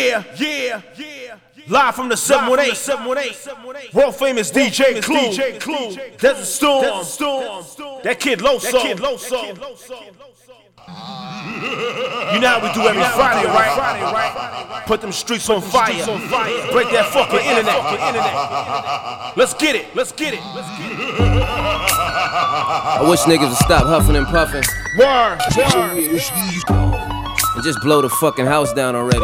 Yeah. Live from the 718. World famous DJ Clue. Desert Storm. That kid Loso. You know how we do every Friday, right? Put them streets on fire. Break that fucking internet. Let's get it. I wish niggas would stop huffing and puffing. Word. And just blow the fucking house down already.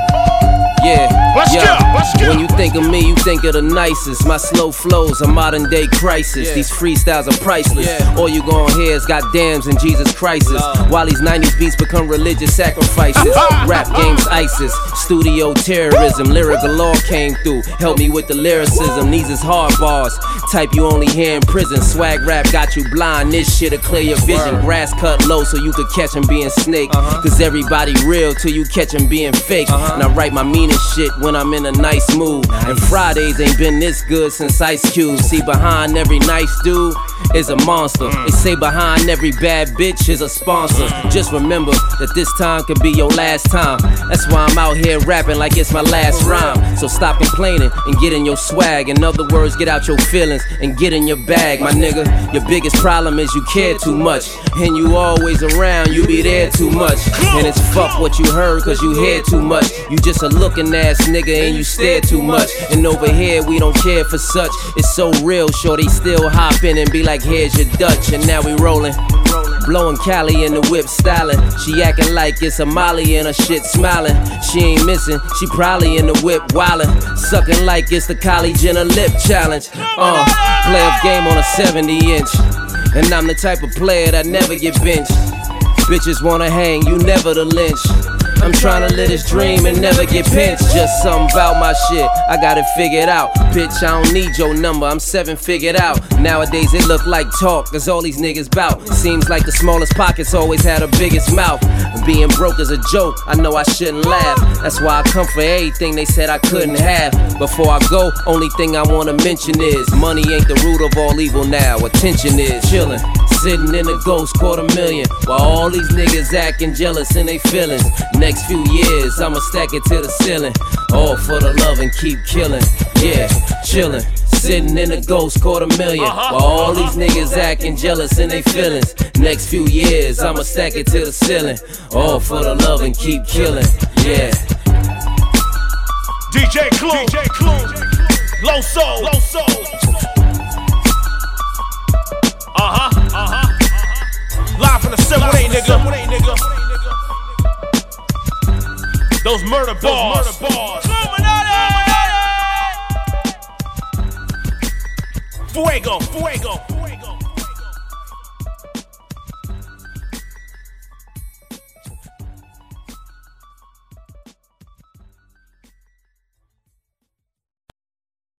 Yeah, Let's go. When you think of me, you think of the nicest. My slow flows, a modern day crisis. These freestyles are priceless. All you gon' hear is goddams and Jesus Christ. While these 90s beats become religious sacrifices. Rap games ISIS, studio terrorism. Lyrical law came through, help me with the lyricism. These is hard bars, type you only hear in prison. Swag rap got you blind, this shit'll clear your vision. Grass cut low so you could catch 'em being snake. Cause everybody real till you catch 'em being fake. And I write my meaning shit when I'm in a nice mood. And Fridays ain't been this good since Ice Cube. See, behind every nice dude is a monster. They say behind every bad bitch is a sponsor. Just remember that this time could be your last time. That's why I'm out here rapping like it's my last rhyme. So stop complaining and get in your swag. In other words, get out your feelings and get in your bag, my nigga. Your biggest problem is you care too much. And you always around, you be there too much. And it's fuck what you heard cause you hear too much. You just a looking ass nigga and you stare too much. And over here we don't care for such. It's so real, shorty still hop in and be like, here's your Dutch. And now we rolling, blowing Cali in the whip styling. She acting like it's a Molly and her shit smiling. She ain't missing, she probably in the whip wildin'. Sucking like it's the college in a lip challenge. Playoff game on a 70-inch. And I'm the type of player that never get benched. Bitches wanna hang, you never the lynch. I'm tryna live this dream and never get pinched. Just something about my shit, I got it figured out. Bitch, I don't need your number, I'm 7 figured out. Nowadays it look like talk, cause all these niggas bout. Seems like the smallest pockets always had the biggest mouth. Being broke is a joke, I know I shouldn't laugh. That's why I come for everything they said I couldn't have. Before I go, only thing I wanna mention is money ain't the root of all evil now, attention is. Chillin', sitting in a ghost $250,000. While all these niggas acting jealous in they feelings. Next few years, I'ma stack it to the ceiling. All for the love and keep killing. Yeah, chillin', sitting in a ghost $250,000. While all these niggas acting jealous in they feelings. Next few years, I'ma stack it to the ceiling. All for the love and keep killing. Yeah. DJ Clue. Loso. Live from the 718, nigga. Those murder bars. Fuego.